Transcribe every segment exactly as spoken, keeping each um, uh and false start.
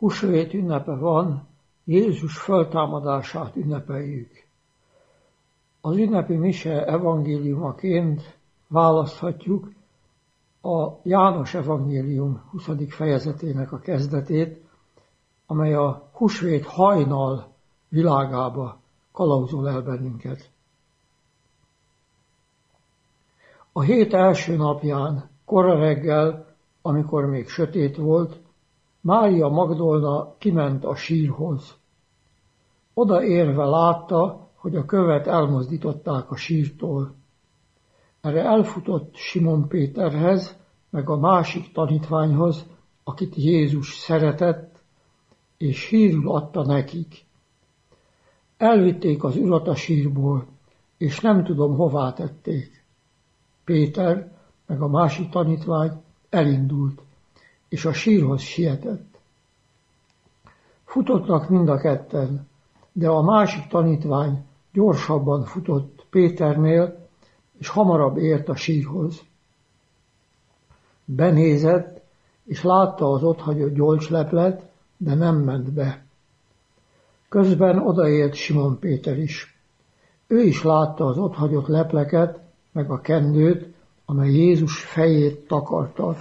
Húsvét ünnepe van, Jézus föltámadását ünnepeljük. Az ünnepi mise evangéliumaként választhatjuk a János evangélium huszadik fejezetének a kezdetét, amely a húsvét hajnal világába kalauzol el bennünket. A hét első napján, kora reggel, amikor még sötét volt, Mária Magdolna kiment a sírhoz. Oda érve látta, hogy a követ elmozdították a sírtól. Erre elfutott Simon Péterhez, meg a másik tanítványhoz, akit Jézus szeretett, és hírül adta nekik. Elvitték az urat a sírból, és nem tudom, hová tették. Péter, meg a másik tanítvány elindult, és a sírhoz sietett. Futottak mind a ketten, de a másik tanítvány gyorsabban futott Péternél, és hamarabb ért a sírhoz. Benézett, és látta az otthagyott gyolcsleplet, de nem ment be. Közben odaért Simon Péter is. Ő is látta az otthagyott lepleket, meg a kendőt, amely Jézus fejét takarta.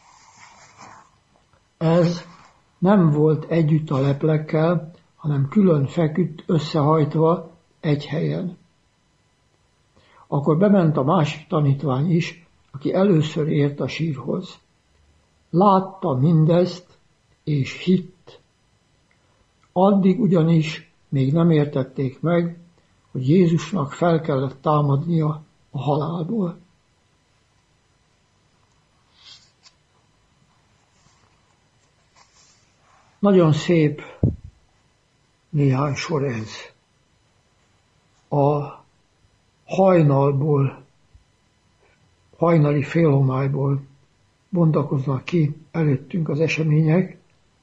Ez nem volt együtt a leplekkel, hanem külön feküdt összehajtva egy helyen. Akkor bement a másik tanítvány is, aki először ért a sírhoz. Látta mindezt, és hitt. Addig ugyanis még nem értették meg, hogy Jézusnak fel kellett támadnia a halálból. Nagyon szép néhány sor ez. A hajnalból, hajnali félhomályból bontakoznak ki előttünk az események,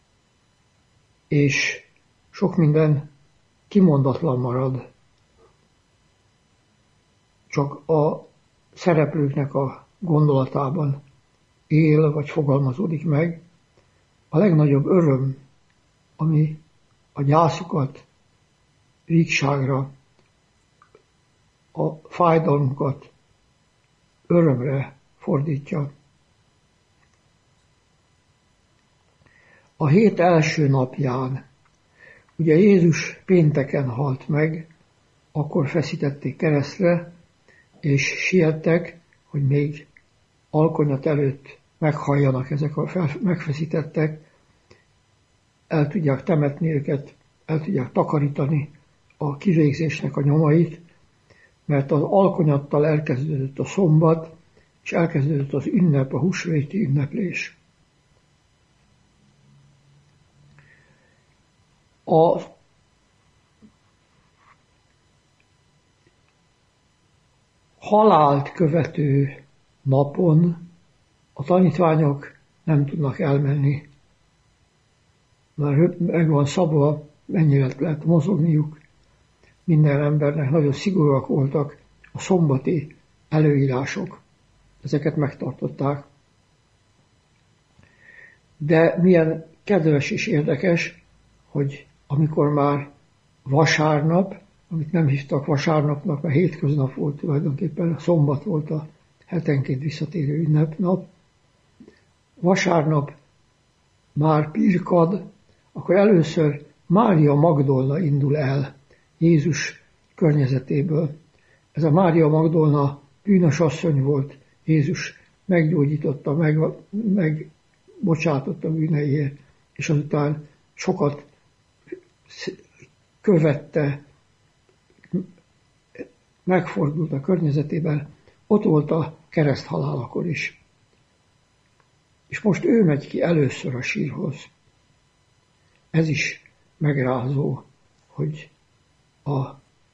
és sok minden kimondatlan marad. Csak a szereplőknek a gondolatában él vagy fogalmazódik meg. A legnagyobb öröm, ami a gyászukat vígságra, a fájdalmunkat örömre fordítja. A hét első napján, ugye Jézus pénteken halt meg, akkor feszítették keresztre, és siettek, hogy még alkonyat előtt meghalljanak ezek a megfeszítettek, el tudják temetni őket, el tudják takarítani a kivégzésnek a nyomait, mert az alkonyattal elkezdődött a szombat, és elkezdődött az ünnep, a húsvéti ünneplés. A halált követő napon a tanítványok nem tudnak elmenni, mert meg van szabva, mennyire lehet mozogniuk. Minden embernek nagyon szigorúak voltak a szombati előírások. Ezeket megtartották. De milyen kedves és érdekes, hogy amikor már vasárnap, amit nem hívtak vasárnapnak, mert hétköznap volt tulajdonképpen, szombat volt a hetenként visszatérő ünnepnap, vasárnap már pirkad, akkor először Mária Magdolna indul el Jézus környezetéből. Ez a Mária Magdolna bűnös asszony volt, Jézus meggyógyította, meg, megbocsátotta bűneiért, és azután sokat követte, megfordult a környezetében, ott volt a kereszthalálakor is. És most ő megy ki először a sírhoz. Ez is megrázó, hogy a,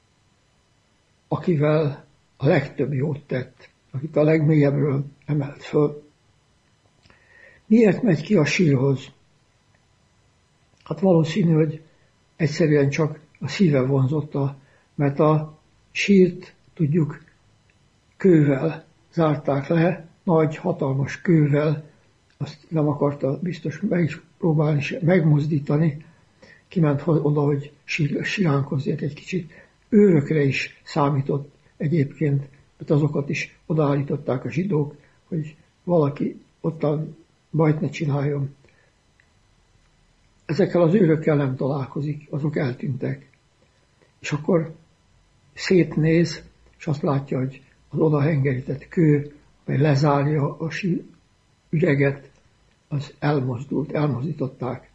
akivel a legtöbb jót tett, akit a legmélyebbről emelt föl. Miért megy ki a sírhoz? Hát valószínű, hogy egyszerűen csak a szíve vonzotta, mert a sírt, tudjuk, kővel zárták le, nagy, hatalmas kővel, azt nem akarta biztos meg is próbálni megmozdítani, kiment oda, hogy siránkozzék egy kicsit. Őrökre is számított egyébként, mert azokat is odaállították a zsidók, hogy valaki ottan bajt ne csináljon. Ezekkel az őrökkel nem találkozik, azok eltűntek. És akkor szétnéz, és azt látja, hogy az odahengerített kő, mely lezárja a üreget, az elmozdult, elmozdították.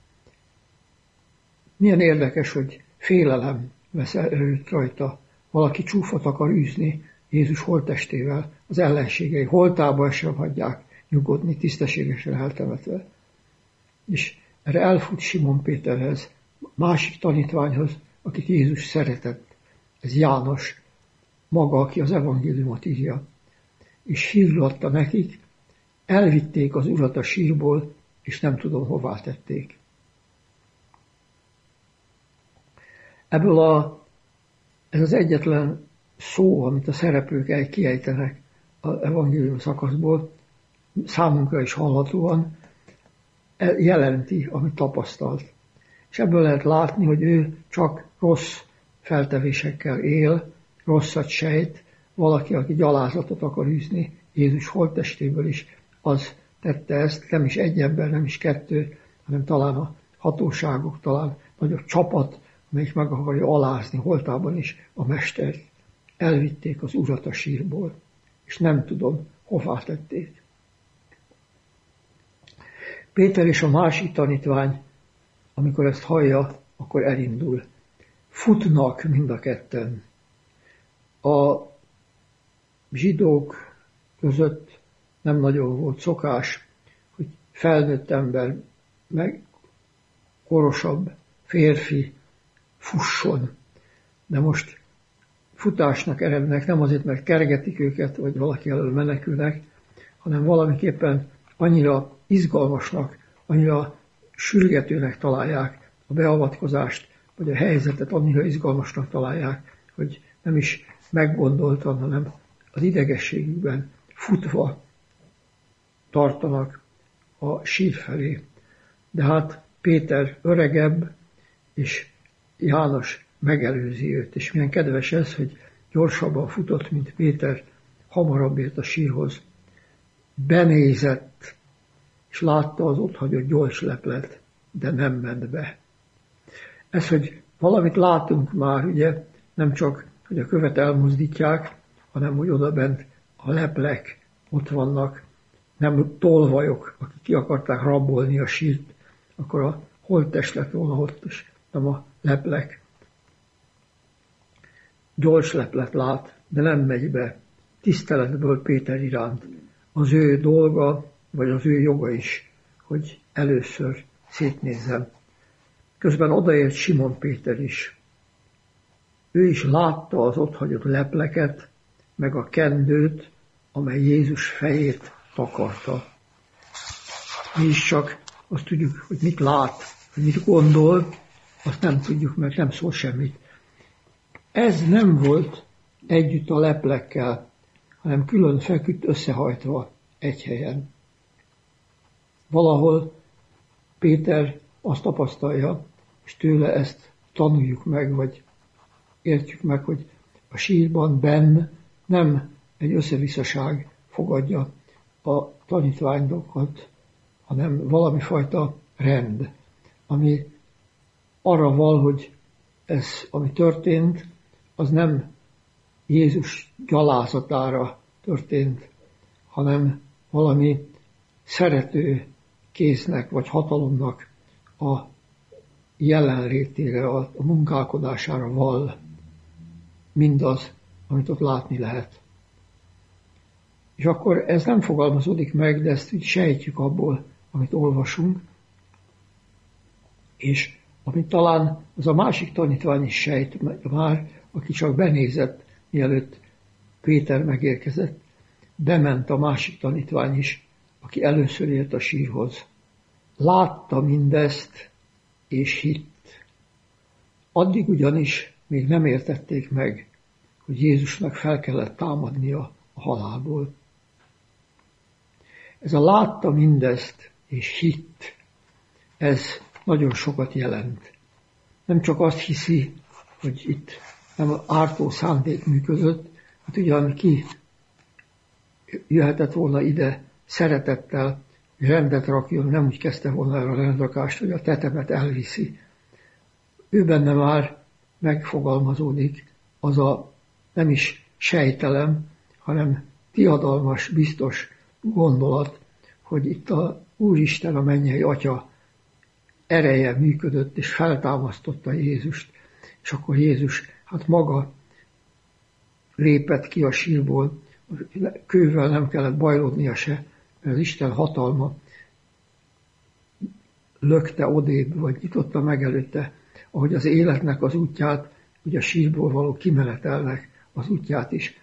Milyen érdekes, hogy félelem vesz erőt rajta. Valaki csúfot akar űzni Jézus holttestével, az ellenségei holtába sem hagyják nyugodni, tisztességesen eltemetve. És erre elfut Simon Péterhez, másik tanítványhoz, akit Jézus szeretett. Ez János, maga, aki az evangéliumot írja. És hírül adta nekik, elvitték az Urat a sírból, és nem tudom, hová tették. Ebből a, ez az egyetlen szó, amit a szereplők kiejtenek az evangélium szakaszból, számunkra is hallhatóan jelenti, amit tapasztalt. És ebből lehet látni, hogy ő csak rossz feltevésekkel él, rosszat sejt, valaki, aki gyalázatot akar űzni Jézus holttestéből is, az tette ezt, nem is egy ember, nem is kettő, hanem talán a hatóságok, talán nagyobb csapat, amelyik meg akarja alázni holtában is a mestert. Elvitték az Urat a sírból, és nem tudom, hová tették. Péter és a másik tanítvány, amikor ezt hallja, akkor elindul. Futnak mind a ketten. A zsidók között nem nagyon volt szokás, hogy felnőtt ember, meg korosabb férfi fusson. De most futásnak erednek, nem azért, mert kergetik őket, vagy valaki elől menekülnek, hanem valamiképpen annyira izgalmasnak, annyira sürgetőnek találják a beavatkozást, vagy a helyzetet annyira izgalmasnak találják, hogy nem is meggondoltan, hanem az idegességükben futva tartanak a sír felé. De hát Péter öregebb, és János megelőzi őt, és milyen kedves ez, hogy gyorsabban futott, mint Péter, hamarabb ért a sírhoz. Benézett, és látta az otthagyott gyolcsleplet, de nem ment be. Ez, hogy valamit látunk már, ugye, nem csak, hogy a követ elmozdítják, hanem, hogy odabent a leplek ott vannak, nem tolvajok, akik ki akarták rabolni a sírt, akkor a holttest lett volna ott is, nem a leplek. Gyolcsleplet lát, de nem megy be. Tiszteletből Péter iránt. Az ő dolga, vagy az ő joga is, hogy először szétnézzem. Közben odaért Simon Péter is. Ő is látta az otthagyott lepleket, meg a kendőt, amely Jézus fejét takarta. Mi is csak azt tudjuk, hogy mit lát, hogy mit gondol, azt nem tudjuk, mert nem szól semmit. Ez nem volt együtt a leplekkel, hanem külön feküdt összehajtva egy helyen. Valahol Péter azt tapasztalja, és tőle ezt tanuljuk meg, vagy értjük meg, hogy a sírban benn nem egy összevisszaság fogadja a tanítványokat, hanem valami fajta rend, ami arra val, hogy ez, ami történt, az nem Jézus gyalázatára történt, hanem valami szerető kéznek vagy hatalomnak a jelenlétére, a munkálkodására val mindaz, amit ott látni lehet. És akkor ez nem fogalmazódik meg, de ezt úgy sejtjük abból, amit olvasunk, és amit talán az a másik tanítvány is sejt már, aki csak benézett, mielőtt Péter megérkezett, bement a másik tanítvány is, aki először ért a sírhoz. Látta mindezt, és hitt. Addig ugyanis még nem értették meg, hogy Jézusnak fel kellett támadnia a halálból. Ez a látta mindezt, és hitt, ez nagyon sokat jelent. Nem csak azt hiszi, hogy itt nem ártó szándék működött, hát ugyan ki jöhetett volna ide szeretettel, hogy rendet rakjon, nem úgy kezdte volna el a rendrakást, hogy a tetemet elviszi. Ő benne már megfogalmazódik az a nem is sejtelem, hanem diadalmas, biztos gondolat, hogy itt a Úristen, a mennyei Atya ereje működött, és feltámasztotta Jézust. És akkor Jézus hát maga lépett ki a sírból, kővel nem kellett bajlódnia se, mert az Isten hatalma lökte odébb, vagy nyitotta meg előtte, ahogy az életnek az útját, ugye a sírból való kimenetelnek az útját is.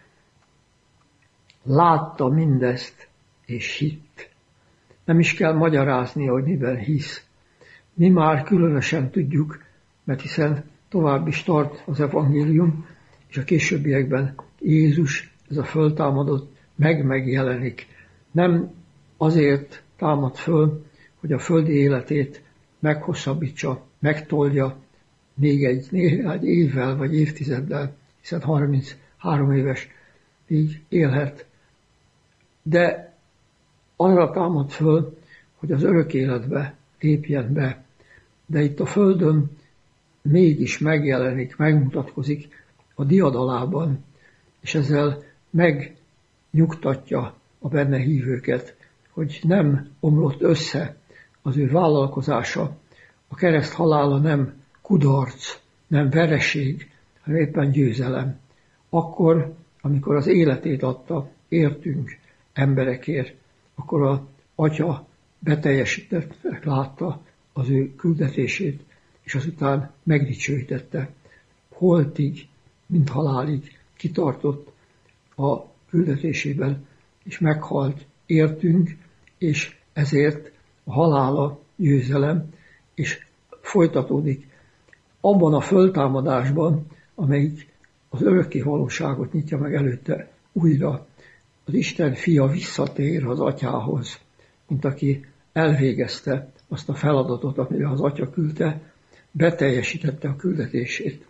Látta mindezt, és hitt. Nem is kell magyaráznia, hogy miben hisz. Mi már különösen tudjuk, mert hiszen tovább is tart az evangélium, és a későbbiekben Jézus, ez a föltámadott, meg-megjelenik. Nem azért támad föl, hogy a földi életét meghosszabbítsa, megtolja még egy néhány évvel vagy évtizeddel, hiszen harminchárom éves így élhet. De arra támad föl, hogy az örök életbe lépjen be. De itt a földön mégis megjelenik, megmutatkozik a diadalában, és ezzel megnyugtatja a benne hívőket, hogy nem omlott össze az ő vállalkozása, a kereszt halála nem kudarc, nem vereség, hanem éppen győzelem. Akkor, amikor az életét adta, értünk emberekért, akkor az Atya beteljesítettek látta az ő küldetését, és azután megdicsőítette. Holtig, mint halálig kitartott a küldetésében, és meghalt értünk, és ezért a halála győzelem, és folytatódik abban a föltámadásban, amelyik az örökké valóságot nyitja meg előtte újra. Az Isten fia visszatér az Atyához, mint aki elvégezte azt a feladatot, amire az Atya küldte, beteljesítette a küldetését.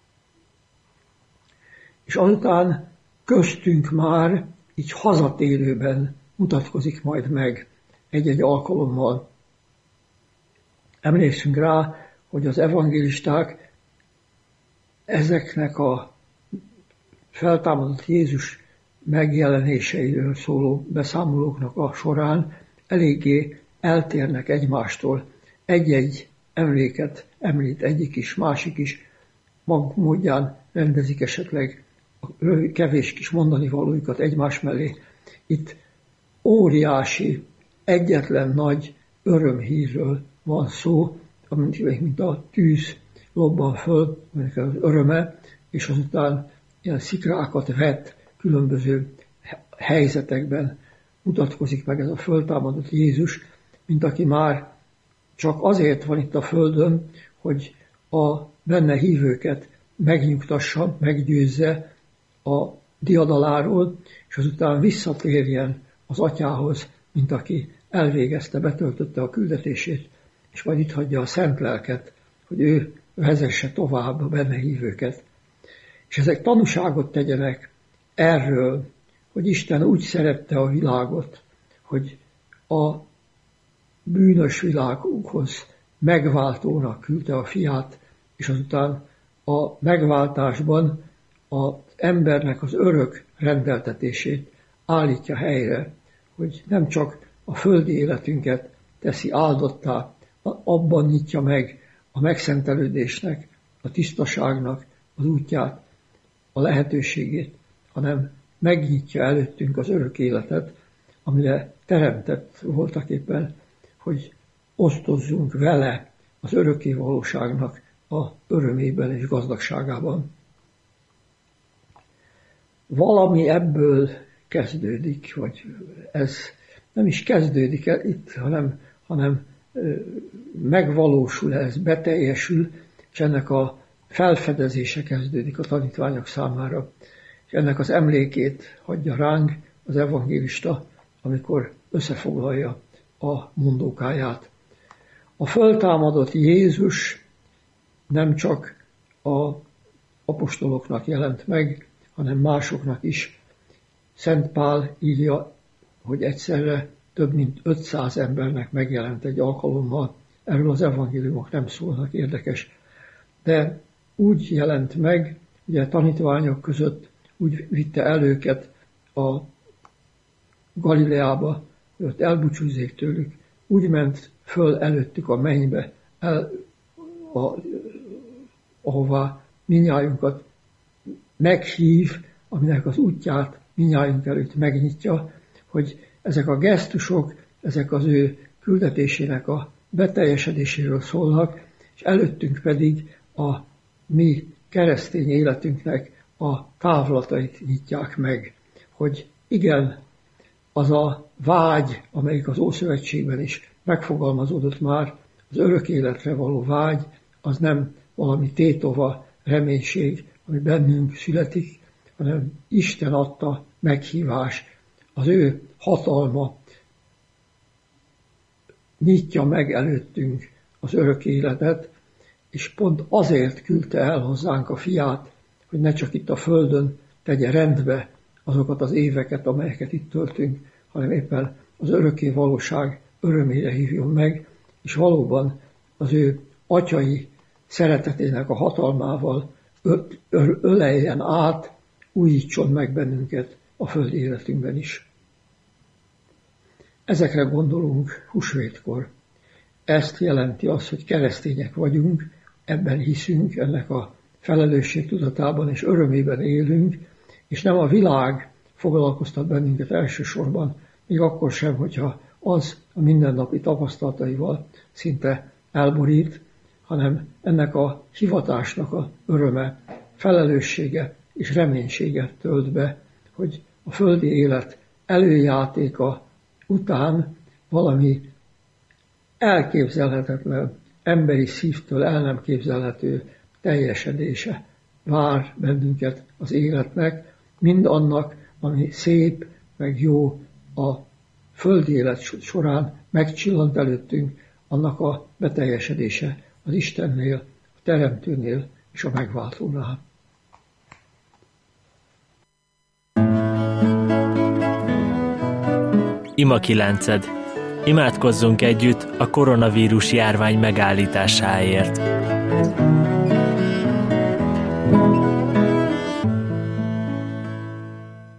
És azután köztünk már így hazatérőben mutatkozik majd meg egy-egy alkalommal. Emlékszünk rá, hogy az evangélisták ezeknek a feltámadott Jézus megjelenéseiről szóló beszámolóknak a során eléggé eltérnek egymástól. Egy-egy emléket említ egyik is, másik is, maguk módján rendezik esetleg a kevés kis mondani valójukat egymás mellé. Itt óriási, egyetlen nagy örömhírről van szó, mint a tűz lobban föl, aminek az öröme, és azután ilyen szikrákat vet különböző helyzetekben mutatkozik meg ez a föltámadott Jézus, mint aki már csak azért van itt a földön, hogy a benne hívőket megnyugtassa, meggyőzze a diadaláról, és azután visszatérjen az Atyához, mint aki elvégezte, betöltötte a küldetését, és majd itt hagyja a szent lelket, hogy ő vezesse tovább a benne hívőket. És ezek tanúságot tegyenek erről, hogy Isten úgy szerette a világot, hogy a bűnös világunkhoz megváltónak küldte a fiát, és azután a megváltásban az embernek az örök rendeltetését állítja helyre, hogy nem csak a földi életünket teszi áldottá, abban nyitja meg a megszentelődésnek, a tisztaságnak az útját, a lehetőségét, hanem megnyitja előttünk az örök életet, amire teremtett voltak éppen, hogy osztozzunk vele az örökké valóságnak a örömében és gazdagságában. Valami ebből kezdődik, vagy ez nem is kezdődik el itt, hanem, hanem megvalósul ez, beteljesül, és ennek a felfedezése kezdődik a tanítványok számára. És ennek az emlékét hagyja ránk az evangélista, amikor összefoglalja a mondókáját. A föltámadott Jézus nem csak az apostoloknak jelent meg, hanem másoknak is. Szent Pál írja, hogy egyszerre több mint ötszáz embernek megjelent egy alkalommal. Erről az evangéliumok nem szólnak, érdekes. De úgy jelent meg, ugye a tanítványok között úgy vitte el őket a Galileába, hogy ott elbúcsúzzék tőlük, úgy ment föl előttük a mennybe, el, a, ahová minnyájunkat meghív, aminek az útját minnyájunk előtt megnyitja, hogy ezek a gesztusok, ezek az ő küldetésének a beteljesedéséről szólnak, és előttünk pedig a mi keresztény életünknek a távlatait nyitják meg, hogy igen, az a vágy, amelyik az Ószövetségben is megfogalmazódott már, az örök életre való vágy, az nem valami tétova reménység, ami bennünk születik, hanem Isten adta meghívás, az ő hatalma nyitja meg előttünk az örök életet, és pont azért küldte el hozzánk a fiát, hogy ne csak itt a földön tegye rendbe azokat az éveket, amelyeket itt töltünk, hanem éppen az örökké valóság örömére hívjon meg, és valóban az ő atyai szeretetének a hatalmával öleljen át, újítson meg bennünket a földi életünkben is. Ezekre gondolunk húsvétkor. Ezt jelenti az, hogy keresztények vagyunk, ebben hiszünk, ennek a felelősség tudatában és örömében élünk, és nem a világ foglalkoztat bennünket elsősorban, még akkor sem, hogyha az a mindennapi tapasztalataival szinte elborít, hanem ennek a hivatásnak a öröme, felelőssége és reménysége tölt be, hogy a földi élet előjátéka után valami elképzelhetetlen, emberi szívtől el nem képzelhető teljesedése vár bennünket az életnek, mind annak, ami szép, meg jó a földi élet során megcsillant előttünk, annak a beteljesedése az Istennél, a Teremtőnél és a Megváltónál. Ima kilenced. Imádkozzunk együtt a koronavírus járvány megállításáért.